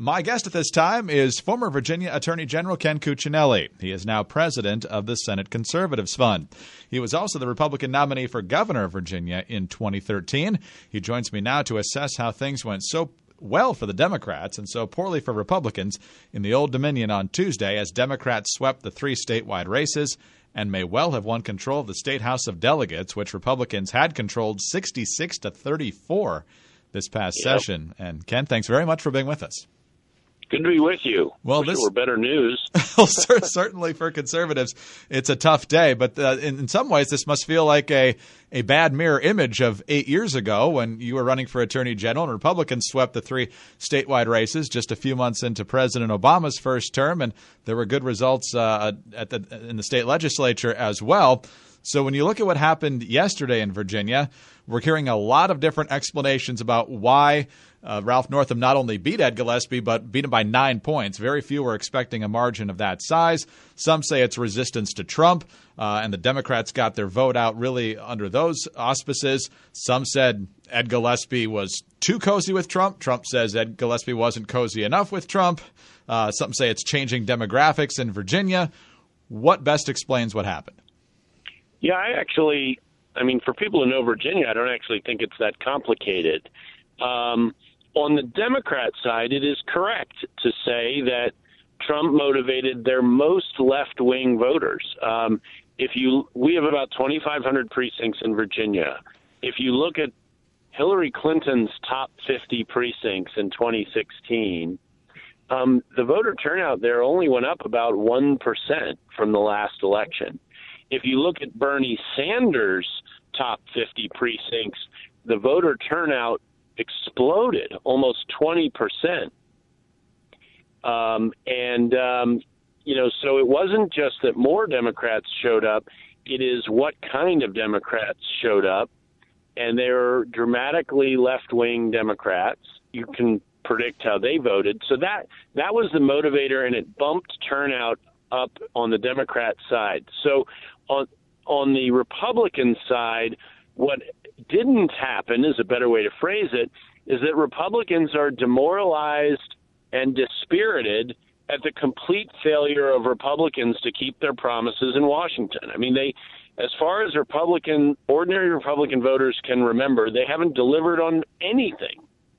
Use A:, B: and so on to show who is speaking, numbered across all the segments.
A: My guest at this time is former Virginia Attorney General Ken Cuccinelli. He is now president of the Senate Conservatives Fund. He was also the Republican nominee for governor of Virginia in 2013. He joins me now to assess how things went so well for the Democrats and so poorly for Republicans in the Old Dominion on Tuesday as Democrats swept the three statewide races and may well have won control of the State House of Delegates, which Republicans had controlled 66-34 this past session. And Ken, thanks very much for being with us.
B: Good to be with you.
A: Well,
B: this were better news.
A: Well, certainly for conservatives, it's a tough day. But in some ways, this must feel like a bad mirror image of 8 years ago when you were running for attorney general and Republicans swept the three statewide races just a few months into President Obama's first term, and there were good results in the state legislature as well. So when you look at what happened yesterday in Virginia, we're hearing a lot of different explanations about why Ralph Northam not only beat Ed Gillespie, but beat him by 9 points. Very few were expecting a margin of that size. Some say it's resistance to Trump, and the Democrats got their vote out really under those auspices. Some said Ed Gillespie was too cozy with Trump. Trump says Ed Gillespie wasn't cozy enough with Trump. Some say it's changing demographics in Virginia. What best explains what happened?
B: Yeah, I mean, for people who know Virginia, I don't actually think it's that complicated. On the Democrat side, it is correct to say that Trump motivated their most left-wing voters. We have about 2,500 precincts in Virginia. If you look at Hillary Clinton's top 50 precincts in 2016, the voter turnout there only went up about 1% from the last election. If you look at Bernie Sanders' top 50 precincts, the voter turnout exploded almost 20%. So it wasn't just that more Democrats showed up. It is what kind of Democrats showed up. And they're dramatically left-wing Democrats. You can predict how they voted. So that was the motivator, and it bumped turnout up on the Democrat side. So on the Republican side, what didn't happen, is a better way to phrase it, is that Republicans are demoralized and dispirited at the complete failure of Republicans to keep their promises in Washington. I mean, as far as ordinary Republican voters can remember, they haven't delivered on anything.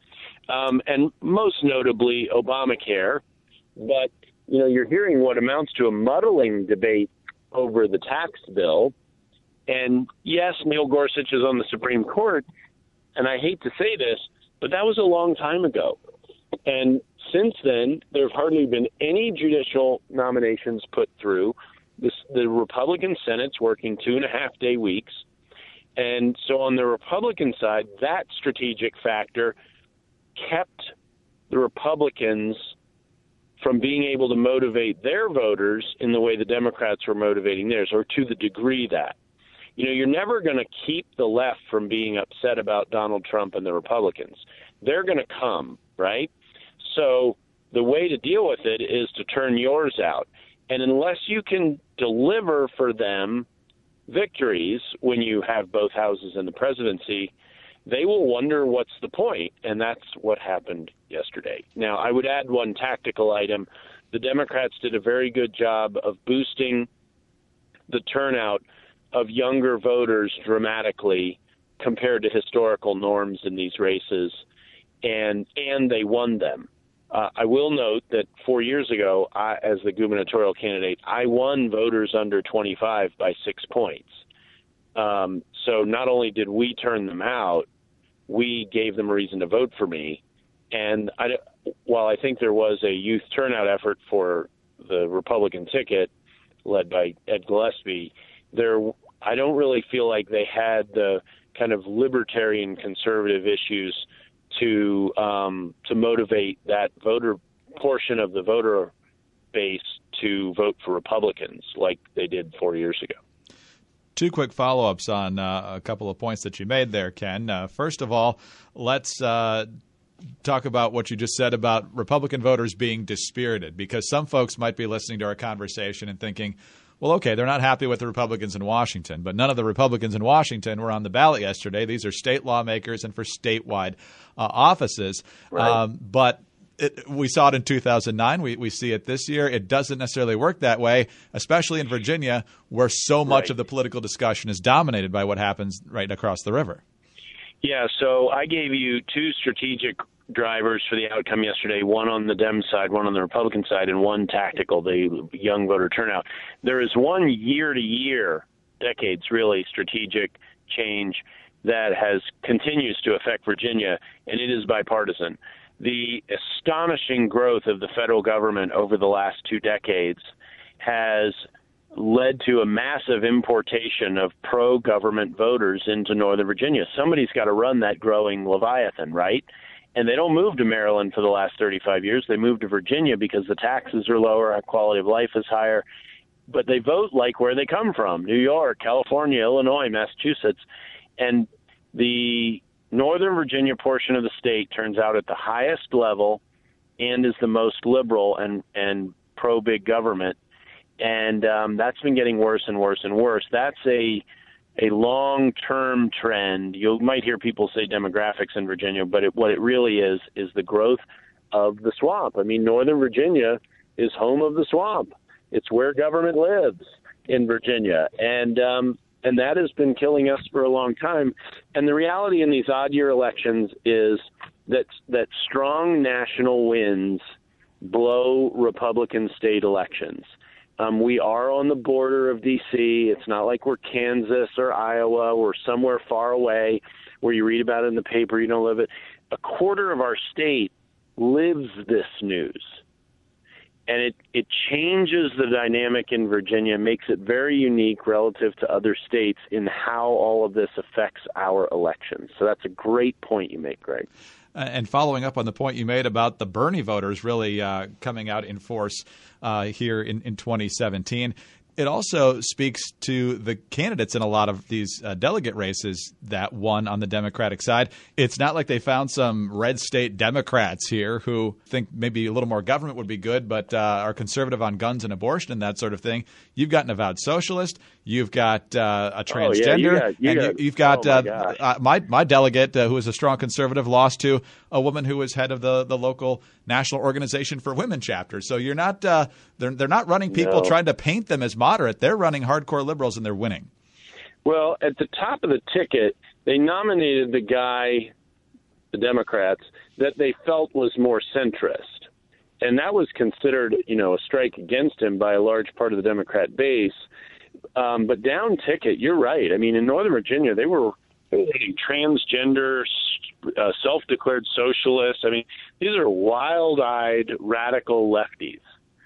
B: And most notably Obamacare. But, you're hearing what amounts to a muddling debate over the tax bill. And yes, Neil Gorsuch is on the Supreme Court, and I hate to say this, but that was a long time ago. And since then, there have hardly been any judicial nominations put through. The Republican Senate's working 2.5-day weeks. And so on the Republican side, that strategic factor kept the Republicans from being able to motivate their voters in the way the Democrats were motivating theirs, or to the degree that. You're never going to keep the left from being upset about Donald Trump and the Republicans. They're going to come, right? So the way to deal with it is to turn yours out. And unless you can deliver for them victories when you have both houses in the presidency, they will wonder what's the point. And that's what happened yesterday. Now, I would add one tactical item. The Democrats did a very good job of boosting the turnout of younger voters dramatically compared to historical norms in these races, and they won them. I will note that 4 years ago, as the gubernatorial candidate, I won voters under 25 by 6 points. So not only did we turn them out, we gave them a reason to vote for me. And while I think there was a youth turnout effort for the Republican ticket led by Ed Gillespie, I don't really feel like they had the kind of libertarian conservative issues to motivate that voter portion of the voter base to vote for Republicans like they did 4 years ago.
A: Two quick follow-ups on a couple of points that you made there, Ken. First of all, let's talk about what you just said about Republican voters being dispirited, because some folks might be listening to our conversation and thinking, well, okay, they're not happy with the Republicans in Washington, but none of the Republicans in Washington were on the ballot yesterday. These are state lawmakers and for statewide offices.
B: Right.
A: But we saw it in 2009. We see it this year. It doesn't necessarily work that way, especially in Virginia, where so much of the political discussion is dominated by what happens right across the river.
B: Yeah, so I gave you two strategic drivers for the outcome yesterday, one on the Dem side, one on the Republican side, and one tactical, the young voter turnout. There is one year-to-year, decades really, strategic change that continues to affect Virginia, and it is bipartisan. The astonishing growth of the federal government over the last 2 decades has led to a massive importation of pro-government voters into Northern Virginia. Somebody's got to run that growing Leviathan, right? And they don't move to Maryland for the last 35 years. They move to Virginia because the taxes are lower, our quality of life is higher. But they vote like where they come from, New York, California, Illinois, Massachusetts. And the Northern Virginia portion of the state turns out at the highest level and is the most liberal and pro-big government. And that's been getting worse and worse and worse. That's a long-term trend. You might hear people say demographics in Virginia, but what it really is the growth of the swamp. I mean, Northern Virginia is home of the swamp. It's where government lives in Virginia. And that has been killing us for a long time. And the reality in these odd-year elections is that strong national wins blow Republican state elections. We are on the border of D.C. It's not like we're Kansas or Iowa. We're somewhere far away where you read about it in the paper, you don't live it. A quarter of our state lives this news. And it changes the dynamic in Virginia, makes it very unique relative to other states in how all of this affects our elections. So that's a great point you make, Greg.
A: And following up on the point you made about the Bernie voters really coming out in force here in 2017, it also speaks to the candidates in a lot of these delegate races that won on the Democratic side. It's not like they found some red state Democrats here who think maybe a little more government would be good, but are conservative on guns and abortion and that sort of thing. You've got an avowed socialist. You've got a transgender. You've got my delegate, who is a strong conservative, lost to a woman who was head of the local National Organization for Women chapter. So you're not they're not running people trying to paint them as moderate. They're running hardcore liberals, and they're winning.
B: Well, at the top of the ticket, they nominated the guy, the Democrats, that they felt was more centrist. And that was considered, a strike against him by a large part of the Democrat base. But down ticket, you're right. I mean, in Northern Virginia, they were transgender, self-declared socialists. I mean, these are wild-eyed, radical lefties.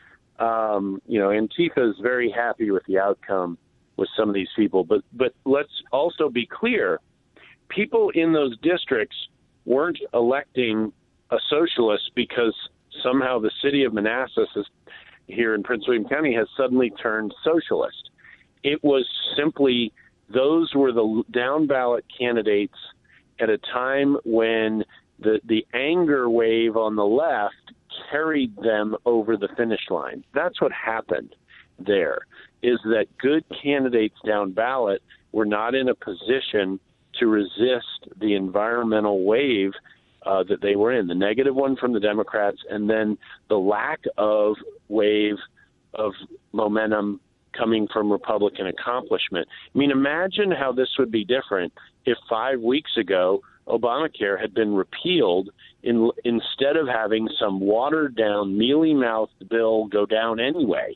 B: Antifa is very happy with the outcome with some of these people. But let's also be clear. People in those districts weren't electing a socialist because somehow the city of Manassas here in Prince William County has suddenly turned socialist. It was simply those were the down-ballot candidates at a time when the anger wave on the left carried them over the finish line. That's what happened there, is that good candidates down ballot were not in a position to resist the environmental wave that they were in, the negative one from the Democrats, and then the lack of wave of momentum coming from Republican accomplishment. I mean, imagine how this would be different if 5 weeks ago Obamacare had been repealed instead of having some watered-down, mealy-mouthed bill go down anyway.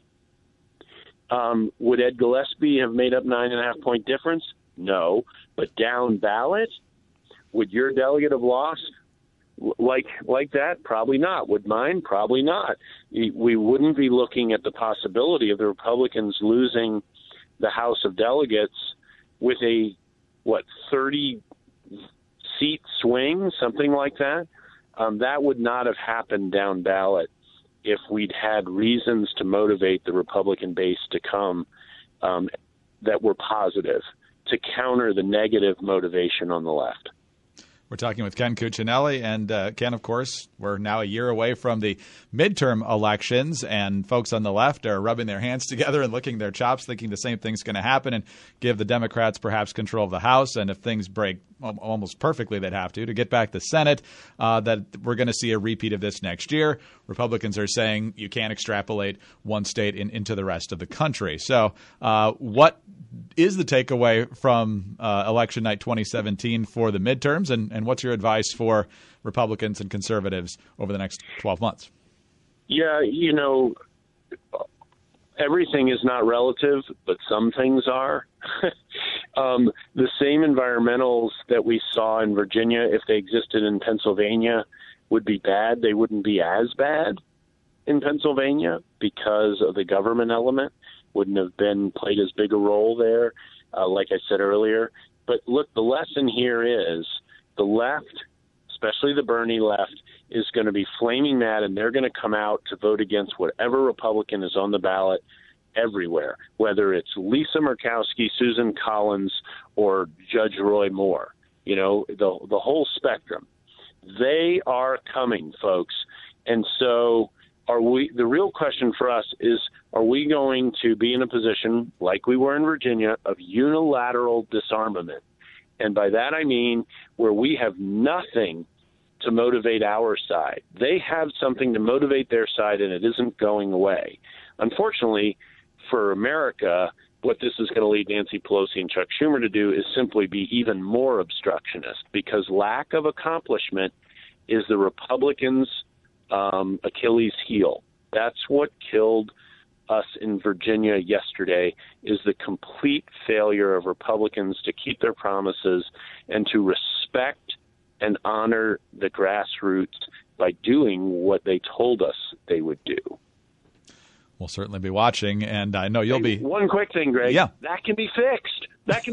B: Would Ed Gillespie have made up 9.5-point difference? No. But down ballot, would your delegate have lost like that? Probably not. Would mine? Probably not. We wouldn't be looking at the possibility of the Republicans losing the House of Delegates with a, 30-seat swing, something like that? That would not have happened down ballot if we'd had reasons to motivate the Republican base to come that were positive, to counter the negative motivation on the left.
A: We're talking with Ken Cuccinelli. And Ken, of course, we're now a year away from the midterm elections, and folks on the left are rubbing their hands together and licking their chops, thinking the same thing's going to happen and give the Democrats perhaps control of the House. And if things break almost perfectly, they'd have to get back the Senate, that we're going to see a repeat of this next year. Republicans are saying you can't extrapolate one state into the rest of the country. So what is the takeaway from election night 2017 for the midterms, and what's your advice for Republicans and conservatives over the next 12 months?
B: Yeah, everything is not relative, but some things are. The same environmentals that we saw in Virginia, if they existed in Pennsylvania, would be bad. They wouldn't be as bad in Pennsylvania because of the government element. Wouldn't have played as big a role there, like I said earlier. But look, the lesson here is the left, especially the Bernie left, is going to be flaming mad, and they're going to come out to vote against whatever Republican is on the ballot everywhere, whether it's Lisa Murkowski, Susan Collins, or Judge Roy Moore. The whole spectrum. They are coming, folks. And so the real question for us is, are we going to be in a position, like we were in Virginia, of unilateral disarmament? And by that I mean where we have nothing to motivate our side. They have something to motivate their side, and it isn't going away. Unfortunately, for America, what this is going to lead Nancy Pelosi and Chuck Schumer to do is simply be even more obstructionist, because lack of accomplishment is the Republicans' Achilles heel. That's what killed us in Virginia yesterday, is the complete failure of Republicans to keep their promises and to respect and honor the grassroots by doing what they told us they would do.
A: We'll certainly be watching, and I know you'll be.
B: One quick thing, Greg.
A: Yeah.
B: That can be fixed.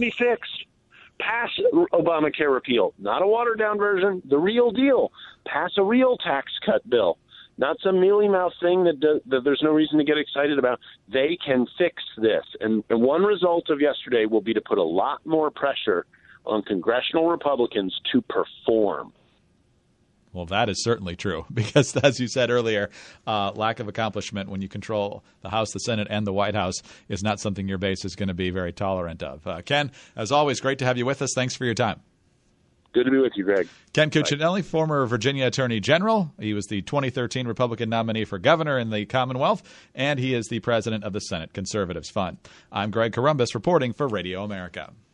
B: Pass Obamacare repeal, not a watered-down version, the real deal. Pass a real tax cut bill, not some mealy-mouthed thing that there's no reason to get excited about. They can fix this. And one result of yesterday will be to put a lot more pressure on congressional Republicans to perform.
A: Well, that is certainly true, because as you said earlier, lack of accomplishment when you control the House, the Senate, and the White House is not something your base is going to be very tolerant of. Ken, as always, great to have you with us. Thanks for your time.
B: Good to be with you, Greg.
A: Ken Cuccinelli, former Virginia Attorney General. He was the 2013 Republican nominee for governor in the Commonwealth, and he is the president of the Senate Conservatives Fund. I'm Greg Corombos reporting for Radio America.